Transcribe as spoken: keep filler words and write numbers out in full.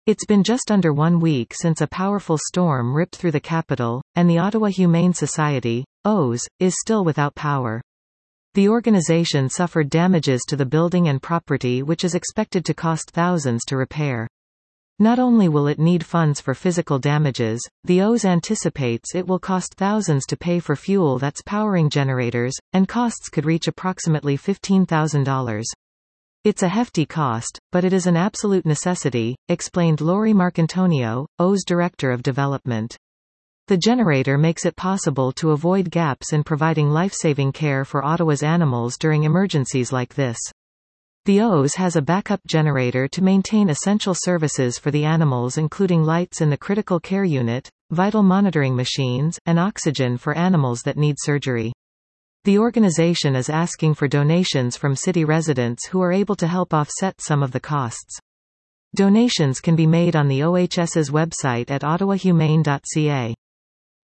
It's been just under one week since a powerful storm ripped through the capital, and the Ottawa Humane Society, O S, is still without power. The organization suffered damages to the building and property which is expected to cost thousands to repair. Not only will it need funds for physical damages, the O S anticipates it will cost thousands to pay for fuel that's powering generators, and costs could reach approximately fifteen thousand dollars. It's a hefty cost, but it is an absolute necessity, explained Lori Marcantonio, O S Director of Development. The generator makes it possible to avoid gaps in providing life-saving care for Ottawa's animals during emergencies like this. The O S has a backup generator to maintain essential services for the animals, including lights in the critical care unit, vital monitoring machines, and oxygen for animals that need surgery. The organization is asking for donations from city residents who are able to help offset some of the costs. Donations can be made on the O H S's website at ottawa humane dot c a.